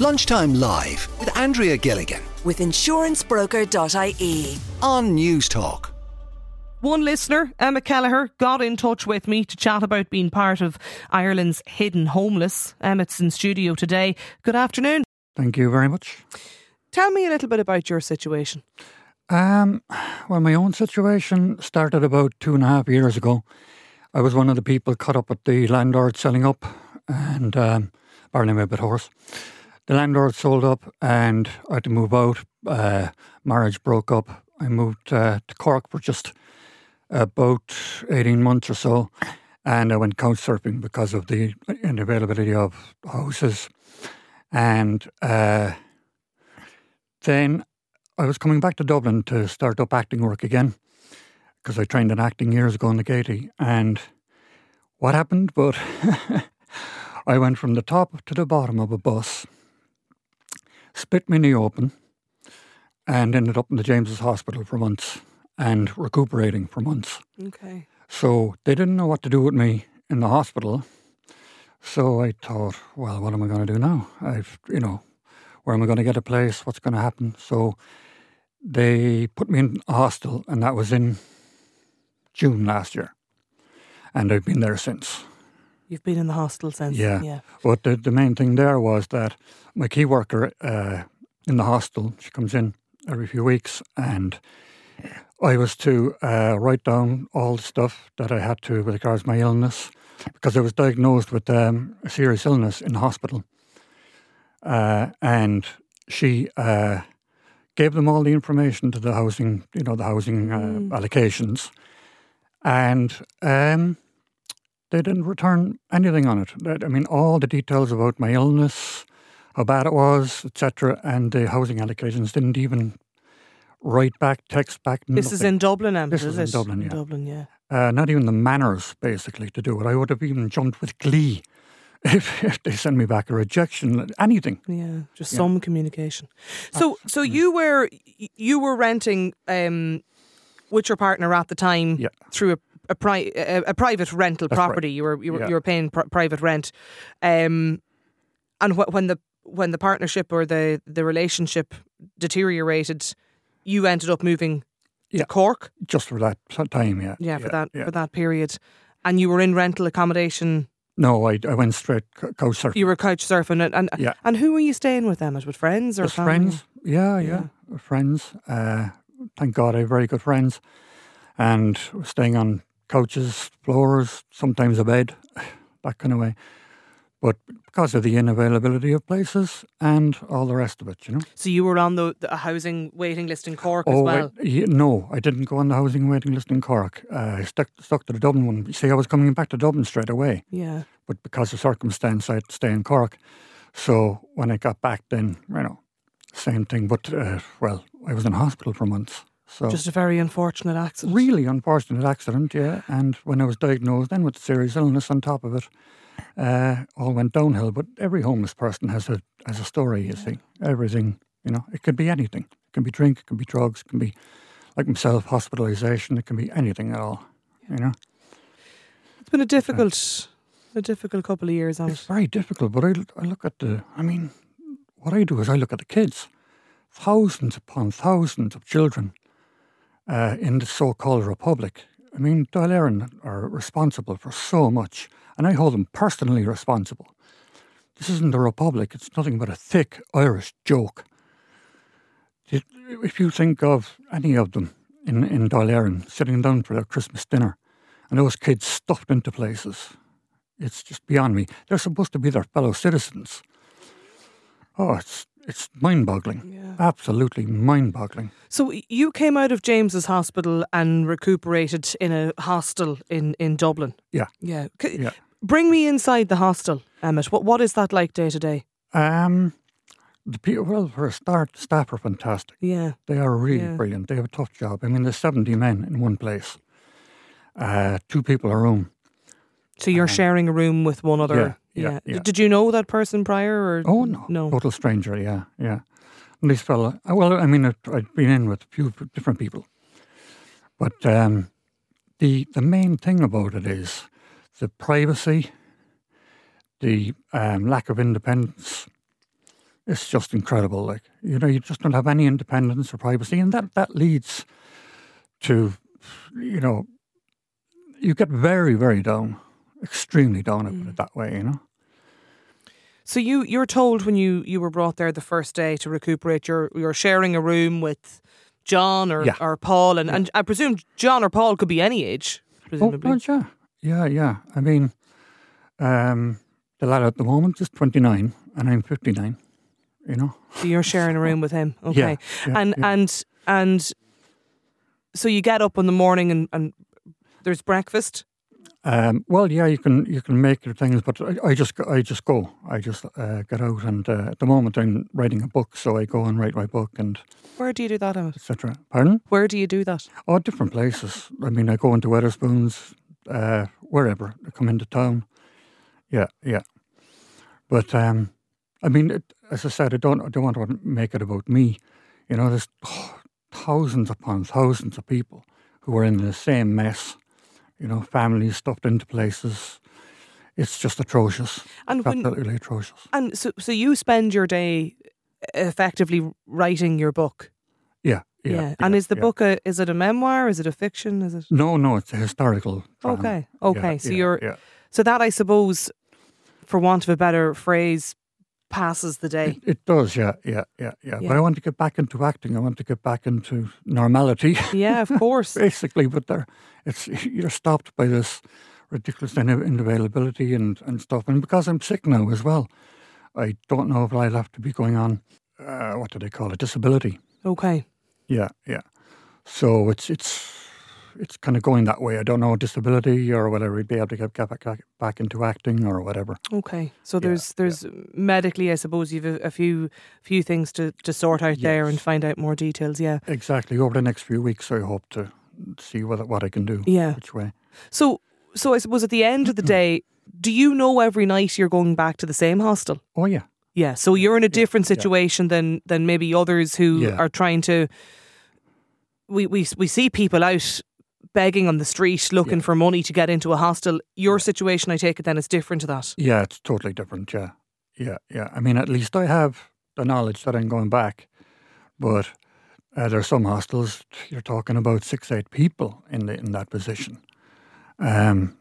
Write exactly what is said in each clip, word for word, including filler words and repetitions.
Lunchtime Live with Andrea Gilligan with insurance broker dot I E on News Talk. One listener, Emma Kelleher, got in touch with me to chat about being part of Ireland's hidden homeless. Emma's in studio today. Good afternoon. Thank you very much. Tell me a little bit about your situation. Um, well, my own situation started about two and a half years ago. I was one of the people caught up with the landlord selling up, and um, apparently I'm a bit hoarse. The landlord sold up and I had to move out. Uh, marriage broke up. I moved uh, to Cork for just about eighteen months or so, and I went couch surfing because of the unavailability of houses. And uh, then I was coming back to Dublin to start up acting work again, because I trained in acting years ago in the Gaiety. And what happened? But I went from the top to the bottom of a bus, split my knee open, and ended up in the James's Hospital for months and recuperating for months. Okay. So they didn't know what to do with me in the hospital. So I thought, well, what am I going to do now? I've, you know, where am I going to get a place? What's going to happen? So they put me in a hostel, and that was in June last year. And I've been there since. You've been in the hostel since? Yeah. yeah. But the, the main thing there was that my key worker uh, in the hostel, she comes in every few weeks, and I was to uh, write down all the stuff that I had to with regards to my illness, because I was diagnosed with um, a serious illness in the hospital. Uh, and she uh, gave them all the information to the housing, you know, the housing uh, mm. allocations, and um, they didn't return anything on it. I mean, all the details about my illness, how bad it was, et cetera, and the housing allocations didn't even write back, text back. This nothing. is in Dublin, Em, This is, is in it? Dublin, in yeah. Dublin, yeah. Uh, not even the manners, basically, to do it. I would have even jumped with glee if, if they sent me back a rejection, anything. Yeah, just Yeah. some communication. So, so you were you were renting um, with your partner at the time Yeah. through a a, pri- a, a private rental That's property. right. You were you were Yeah. you were paying pr- private rent, um, and wh- when the when the partnership or the the relationship deteriorated, you ended up moving Yeah. to Cork. Just for that time, yeah. Yeah, for that yeah. for that period, and you were in rental accommodation. No, I, I went straight co- couch surfing. You were couch surfing, and and, Yeah. and who were you staying with, Emma? With friends or Just family? friends. Yeah, yeah, friends. Uh, thank God I have very good friends. And staying on couches, floors, sometimes a bed, that kind of way. But because of the inavailability of places and all the rest of it, you know. So you were on the, the housing waiting list in Cork as Oh, well? I, yeah, no, I didn't go on the housing waiting list in Cork. Uh, I stuck, stuck to the Dublin one. You see, I was coming back to Dublin straight away. Yeah. But because of circumstance, I had to stay in Cork. So when I got back then, you know, same thing. But, uh, well, I was in hospital for months. So Just a very unfortunate accident. really unfortunate accident, yeah. And when I was diagnosed then with serious illness on top of it, uh, all went downhill. But every homeless person has a has a story, you see. Everything, you know, it could be anything. It can be drink, it can be drugs, it can be, like myself, hospitalisation. It can be anything at all, you know. It's been a difficult, a difficult couple of years on It's it. very difficult, but I, I look at the, I mean, what I do is I look at the kids. Thousands upon thousands of children uh, in the so-called Republic. I mean, Dáil Éireann are responsible for so much, and I hold them personally responsible. This isn't the Republic, it's nothing but a thick Irish joke. It, if you think of any of them in, in Dáil Éireann sitting down for their Christmas dinner, and those kids stuffed into places, it's just beyond me. They're supposed to be their fellow citizens. Oh, it's it's mind-boggling. Yeah. Absolutely mind-boggling. So you came out of James's Hospital and recuperated in a hostel in, in Dublin. Yeah. Yeah. C- Yeah. Bring me inside the hostel, Emmett. What what is that like day to day? Um, the people, well, for a start, staff are fantastic. Yeah. They are really Yeah. brilliant. They have a tough job. I mean, there's seventy men in one place. Uh, two people a room. So you're sharing a room with one other. yeah, yeah, yeah. Did you know that person prior? Or Oh, no. no. Total stranger, yeah, yeah. And this fella, well, I mean, I'd I'd been in with a few different people. But um, the the main thing about it is the privacy, the um, lack of independence, it's just incredible. Like, you know, you just don't have any independence or privacy, and that, that leads to, you know, you get very, very down, extremely down, I put it that way, you know. So you, you're told when you, you were brought there the first day to recuperate, you're, you're sharing a room with John or, Yeah. or Paul, and, and I presume John or Paul could be any age, Oh, presumably. God, yeah. Yeah, yeah. I mean, um, the lad at the moment is twenty-nine and I'm fifty-nine, you know. So you're sharing a room with him, okay? Yeah, yeah, and yeah. and and so you get up in the morning and, and there's breakfast. Um, well, yeah, you can you can make your things, but I, I just go- I just go. I just uh, get out, and uh, at the moment I'm writing a book, so I go and write my book and Where do you do that, Emmett? et cetera. Pardon? Where do you do that? Oh, different places. I mean, I go into Weatherspoons, uh, wherever. I come into town. Yeah, yeah. But um, I mean, it, as I said, I don't I don't want to make it about me. You know, there's oh, thousands upon thousands of people who are in the same mess. You know, families stuffed into places. It's just atrocious. And when, Absolutely atrocious. and so so you spend your day effectively writing your book. Yeah, yeah. And yeah, is the yeah. book a is it a memoir? Is it a fiction? Is it No, no, it's a historical drama. Okay. Okay. Yeah, so yeah, you're yeah. so that, I suppose, for want of a better phrase, passes the day. It, it does, yeah, yeah, yeah, yeah, Yeah. But I want to get back into acting. I want to get back into normality, Yeah, of course. basically. But there, it's you're stopped by this ridiculous in- unavailability and, and stuff. And because I'm sick now as well, I don't know if I'll have to be going on, uh, what do they call it, disability. Okay. Yeah, yeah. So it's it's it's kind of going that way. I don't know, disability or whether we'd be able to get, get back, back into acting or whatever. Okay. So Yeah, there's there's medically, I suppose, you've a, a few few things to, to sort out there and Yes. find out more details. Yeah. Exactly. Over the next few weeks, I hope to see what what I can do. Yeah. Which way? So so I suppose at the end of the day, do you know every night you're going back to the same hostel? Oh yeah. Yeah. So you're in a different yeah. situation than than maybe others who Yeah. are trying to. We we we see people out begging on the street looking Yeah. for money to get into a hostel. Your situation, I take it, then is different to that. Yeah, it's totally different. Yeah, yeah, yeah. I mean, at least I have the knowledge that I'm going back, but uh, there's some hostels you're talking about six, eight people in the in that position. Um,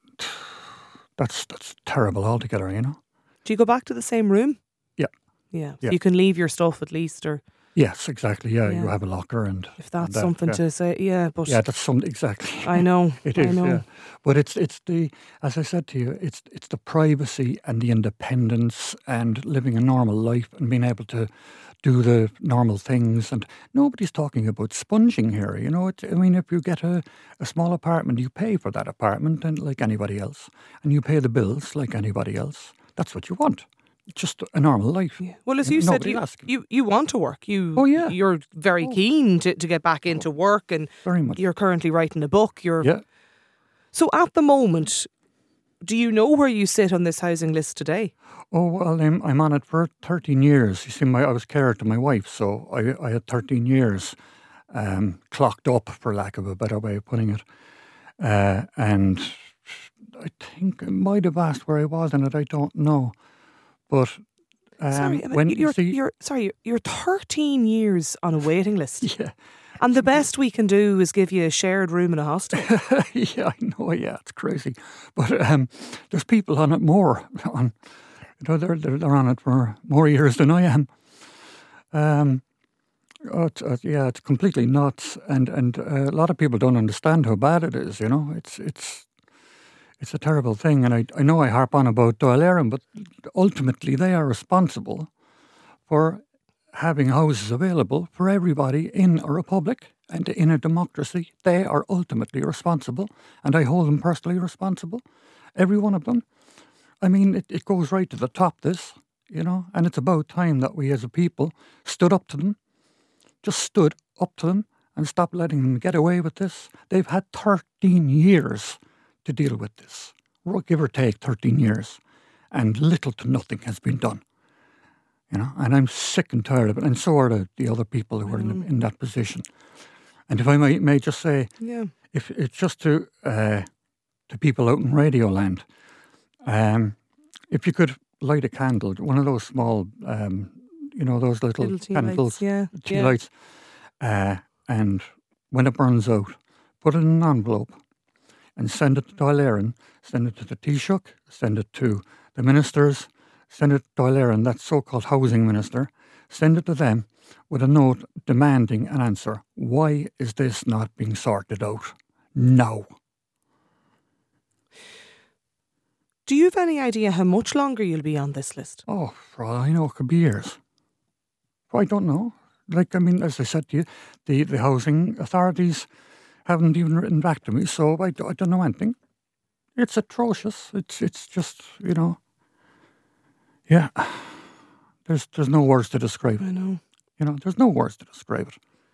that's that's terrible altogether. You know. Do you go back to the same room? Yeah. Yeah. So Yeah. you can leave your stuff at least, or Yes, exactly. Yeah, Yeah. you have a locker and if that's and that, something yeah. to say. Yeah, but Yeah, that's some exactly. I know. It I is, know. yeah. But it's it's the as I said to you, it's it's the privacy and the independence and living a normal life and being able to do the normal things. And nobody's talking about sponging here. You know, it's, I mean, if you get a, a small apartment, you pay for that apartment and like anybody else, and you pay the bills like anybody else. That's what you want. Just a normal life. Yeah. Well, as Yeah, you said, nobody's you, asking. you you want to work. You Oh, yeah. you're very Oh. keen to, to get back into work, and Very much. you're currently writing a book. You're Yeah. so at the moment. Do you know where you sit on this housing list today? Oh, well, I'm, I'm on it for thirteen years. You see, my, I was carer to my wife, so I, I had thirteen years um, clocked up, for lack of a better way of putting it. Uh, and I think I might have asked where I was in it, I don't know. But um, sorry, I mean, when you're, you see... you're sorry. You're thirteen years on a waiting list, Yeah, and the best we can do is give you a shared room in a hostel. yeah, I know, yeah, it's crazy. But um, there's people on it more. On, you know, they're, they're, they're on it for more years than I am. Um, oh, it's, uh, yeah, it's completely nuts. And, and uh, a lot of people don't understand how bad it is, you know. It's it's it's a terrible thing. And I, I know I harp on about Dáil Éireann, but ultimately they are responsible for having houses available for everybody in a republic and in a democracy. They are ultimately responsible, and I hold them personally responsible, every one of them. I mean, it, it goes right to the top, this, you know, and it's about time that we as a people stood up to them, just stood up to them and stopped letting them get away with this. They've had thirteen years to deal with this, give or take thirteen years, and little to nothing has been done. You know, and I'm sick and tired of it, and so are the, the other people who are in, in that position. And if I may, may just say, Yeah. if it's just to uh, to people out in Radio Land, um, if you could light a candle, one of those small um, you know, those little, Little tea candles, lights, yeah, tea yeah. lights. Uh, and when it burns out, put it in an envelope and send it to Dáil Éireann, send it to the Taoiseach, send it to the ministers, send it to Dáil Éireann, that so-called housing minister, send it to them with a note demanding an answer. Why is this not being sorted out now? Do you have any idea how much longer you'll be on this list? Oh, for all I know, it could be years. I don't know. Like, I mean, as I said to you, the, the housing authorities haven't even written back to me, so I, I don't know anything. It's atrocious. It's it's just, you know, yeah. There's there's no words to describe it. I know. You know, there's no words to describe it.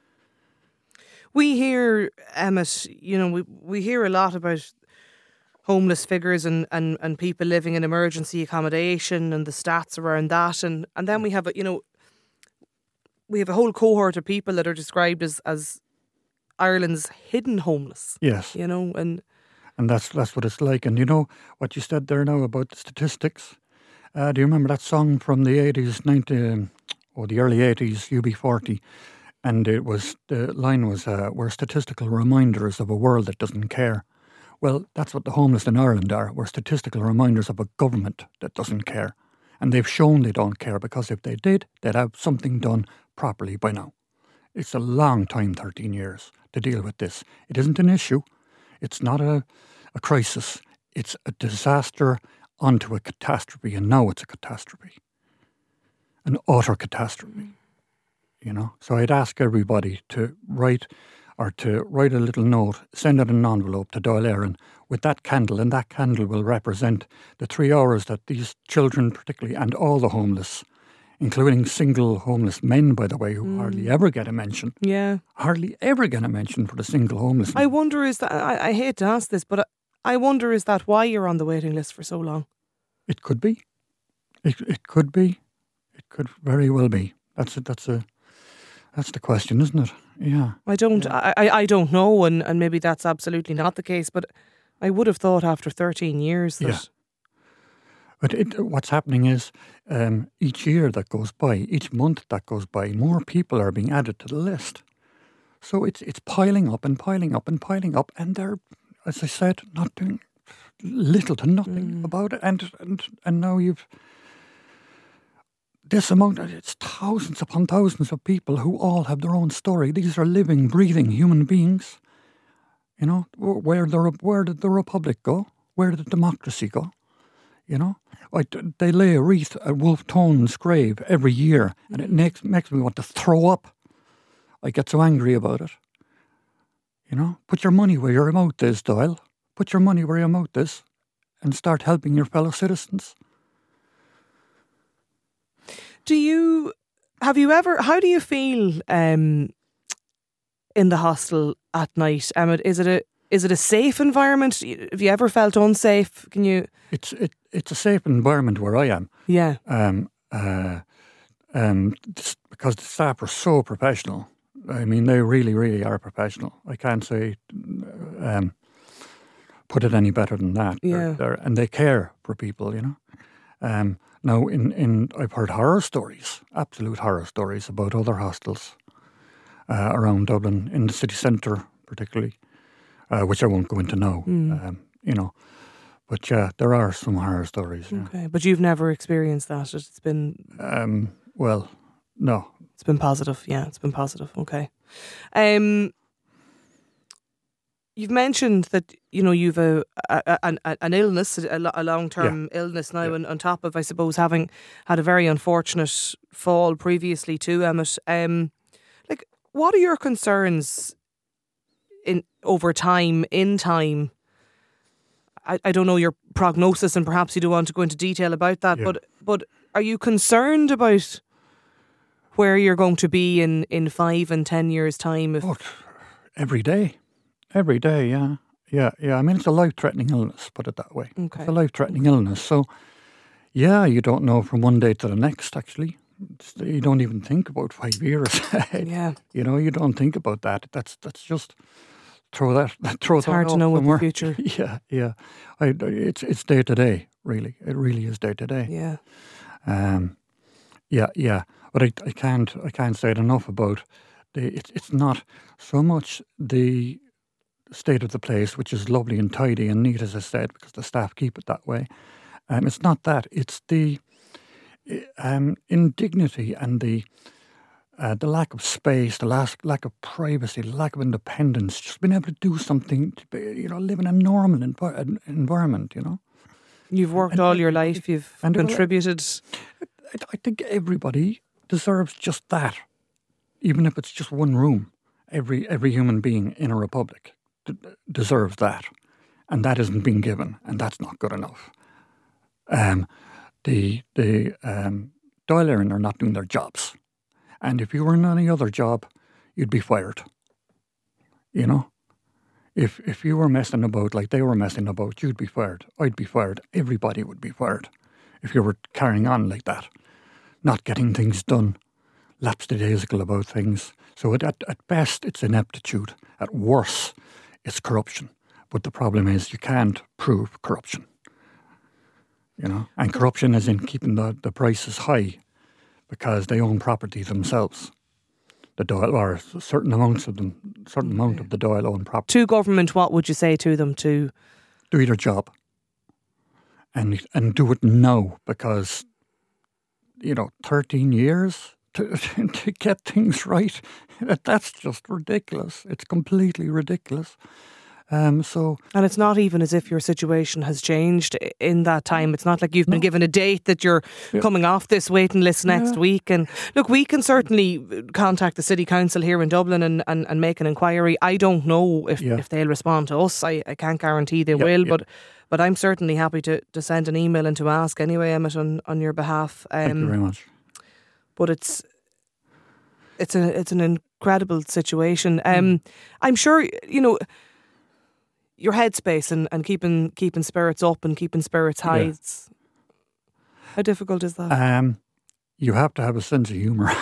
We hear, Emmett, you know, we, we hear a lot about homeless figures and, and, and people living in emergency accommodation and the stats around that. And, and then we have, a, you know, we have a whole cohort of people that are described as, as Ireland's hidden homeless. Yes. You know, and And that's that's what it's like. And you know what you said there now about the statistics? Uh, do you remember that song from the eighties, ninety, or the early eighties, U B forty? And it was, the line was, uh, we're statistical reminders of a world that doesn't care. Well, that's what the homeless in Ireland are. We're statistical reminders of a government that doesn't care. And they've shown they don't care, because if they did, they'd have something done properly by now. It's a long time, thirteen years, to deal with this. It isn't an issue. It's not a, a crisis. It's a disaster onto a catastrophe, and now it's a catastrophe. An utter catastrophe. You know? So I'd ask everybody to write or to write a little note, send it in an envelope to Dáil Éireann with that candle, and that candle will represent the three hours that these children particularly, and all the homeless, including single homeless men, by the way, who mm. hardly ever get a mention. Yeah. Hardly ever get a mention for the single homeless man. I wonder, is that, I, I hate to ask this, but I wonder, is that why you're on the waiting list for so long? It could be. It it could be. It could very well be. That's a, that's a that's the question, isn't it? Yeah. I don't yeah. I, I don't know, and, and maybe that's absolutely not the case, but I would have thought after thirteen years that... Yeah. But it, what's happening is um, each year that goes by, each month that goes by, more people are being added to the list. So it's it's piling up and piling up and piling up, and they're, as I said, not doing little to nothing mm. about it. And, and and now you've this amount, it's thousands upon thousands of people who all have their own story. These are living, breathing human beings. You know, where the where did the Republic go? Where did democracy go? You know, I, they lay a wreath at Wolfe Tone's grave every year, and it makes makes me want to throw up. I get so angry about it. You know, put your money where your mouth is, Doyle. Put your money where your mouth is, and start helping your fellow citizens. Do you have you ever? How do you feel um, in the hostel at night, Emmett? Is it a Is it a safe environment? Have you ever felt unsafe? Can you? It's it. It's a safe environment where I am. Yeah. Um. Uh. Um. Because the staff are so professional. I mean, they really, really are professional. I can't say, um, put it any better than that. Yeah. They're, they're, and they care for people. You know. Um. Now, in, in I've heard horror stories, absolute horror stories about other hostels uh, around Dublin, in the city centre particularly. Uh, which I won't go into now, mm. um, you know. But yeah, there are some horror stories. Yeah. Okay, but you've never experienced that. It's been um, well, no. It's been positive. Yeah, it's been positive. Okay. Um, you've mentioned that you know you've a, a, a an illness, a, a long term yeah. illness now, yeah. and on top of, I suppose, having had a very unfortunate fall previously too, Emmett. Um, like, what are your concerns? In over time, in time, I, I don't know your prognosis, and perhaps you don't want to go into detail about that. Yeah. But but are you concerned about where you're going to be in, in five and ten years' time? If oh, every day, every day, yeah, yeah, yeah. I mean, it's a life-threatening illness. Put it that way. Okay. It's a life-threatening illness. So, yeah, you don't know from one day to the next. Actually, it's, you don't even think about five years. Yeah. You know, you don't think about that. That's that's just. Throw that. Throw it's that hard to know somewhere. what the future. Yeah, yeah. I, it's it's day to day. Really, it really is day to day. Yeah. Um. Yeah, yeah. But I, I can't I can't say it enough about the. It's it's not so much the state of the place, which is lovely and tidy and neat, as I said, because the staff keep it that way. Um, it's not that. It's the um, indignity and the uh, the lack of space, the lack lack of privacy, the lack of independence. Just being able to do something, to be, you know, live in a normal envi- environment. You know, You've worked And all your everybody- life. You've and well, contributed. I, I think everybody deserves just that, even if it's just one room. Every every human being in a republic d- deserves that, and that isn't being given, and that's not good enough. Um, the the um, Dáil Éireann are not doing their jobs, and if you were in any other job, you'd be fired. You know, if if you were messing about like they were messing about, you'd be fired. I'd be fired. Everybody would be fired if you were carrying on like that, not getting things done, lapsdaisical about things. So at, at, at best, it's ineptitude. At worst, it's corruption. But the problem is you can't prove corruption. You know, and corruption is in keeping the, the prices high because they own property themselves. The Dáil, or certain amounts of them, certain amount of the Dáil own property. To government, what would you say to them to? Do their job. And and do it now, because, you know, thirteen years to to get things right, that's just ridiculous. It's completely ridiculous. Um, so And it's not even as if your situation has changed i- in that time. It's not like you've been given a date that you're Yeah. coming off this waiting list next Yeah. week. And look, we can certainly contact the City Council here in Dublin and, and, and make an inquiry. I don't know if, Yeah. if they'll respond to us. I, I can't guarantee they Yeah, will, yeah. but but I'm certainly happy to, to send an email and to ask anyway, Emmett, on, on your behalf. Um, thank you very much. but it's it's a it's an incredible situation. Mm. Um, I'm sure you know your headspace and, and keeping keeping spirits up and keeping spirits high. Yeah. It's, how difficult is that? Um, you have to have a sense of humour.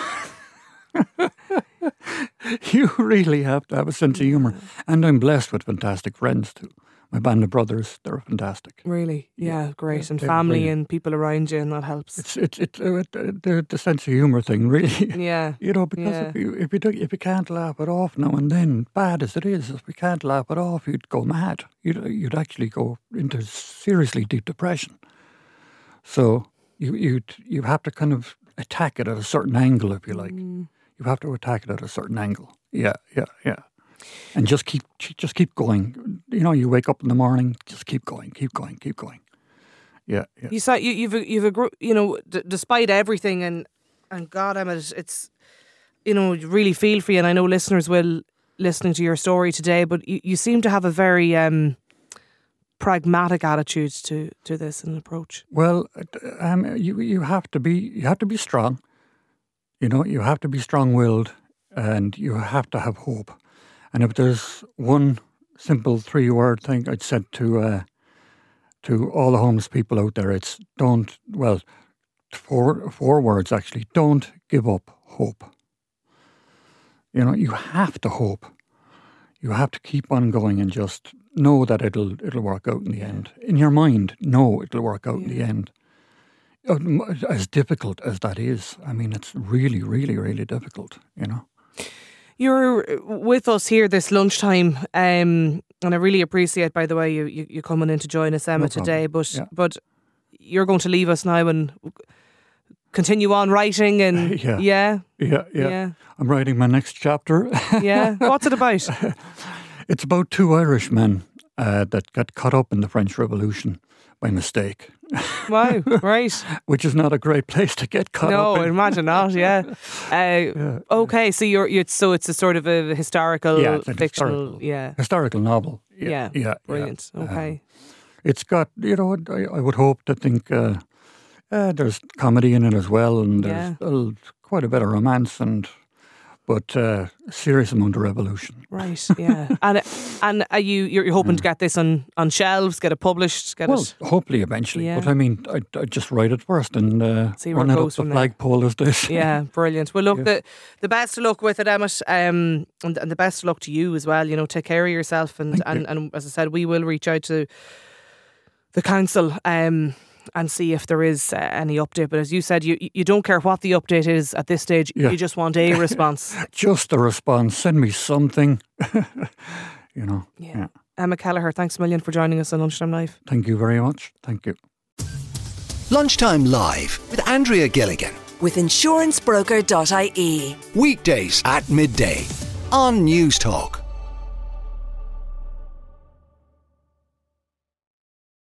You really have to have a sense of humour. And I'm blessed with fantastic friends too. My band of brothers, they're fantastic. Really, yeah, great, and they're family brilliant. and people around you, and that helps. It's it's it's uh, the the sense of humour thing, really. yeah, You know, because Yeah. if you if you do, if you can't laugh it off now and then, bad as it is, if you can't laugh it off, you'd go mad. You'd you'd actually go into seriously deep depression. So you you you have to kind of attack it at a certain angle, if you like. Mm. You have to attack it at a certain angle. Yeah, yeah, yeah. And just keep just keep going. You know, you wake up in the morning, just keep going, keep going, keep going. Yeah, yeah. You saw you, you've a- you've a gr- you know d- despite everything and and God, Emmett, it's you know you really feel for you, and I know listeners will listening to your story today, but you, you seem to have a very um, pragmatic attitude to to this and approach. Well, um, you you have to be you have to be strong. You know, you have to be strong-willed, and you have to have hope. And if there's one simple three-word thing I'd said to uh, to all the homeless people out there, it's don't. Well, four four words actually. Don't give up hope. You know, you have to hope. You have to keep on going and just know that it'll it'll work out in the end. In your mind, know it'll work out in the end. Um, As difficult as that is, I mean, it's really, really, really difficult. You know. You're with us here this lunchtime, um, and I really appreciate, by the way, you, you, you coming in to join us, Emma, No problem. today. But Yeah. but you're going to leave us now and continue on writing, and Yeah. yeah, Yeah, yeah. yeah, I'm writing my next chapter. yeah. What's it about? It's about two Irishmen uh, that got caught up in the French Revolution by mistake, Wow, right? which is not a great place to get caught No, up in. imagine not. Yeah. Uh, Okay, so you're, you're so it's a sort of a historical, Yeah, it's a fictional, historical- yeah, Historical novel. yeah, Yeah, yeah. brilliant. yeah. Okay, It's got, you know, I, I would hope to think uh, uh, there's comedy in it as well, and there's uh, quite a bit of romance, and but uh, a serious amount of revolution. right, yeah. and and are you you're, you're hoping to get this on, on shelves, get it published, get Well, it? hopefully eventually. Yeah. But I mean, I I just write it first and uh, See where run it it up goes the from there. flagpole as this. Yeah, brilliant. Well, look, the the best of luck with it, Emmett, um, and, and the best of luck to you as well. You know, take care of yourself, and Thank and, you. and as I said, we will reach out to the council um, and see if there is uh, any update. But as you said, you you don't care what the update is at this stage. Yeah. You just want a response. Just a response. Send me something. you know. Yeah. Yeah. Emma Kelleher, thanks a million for joining us on Lunchtime Live. Thank you very much. Thank you. Lunchtime Live with Andrea Gilligan. With insurance broker dot I E. Weekdays at midday on News Talk.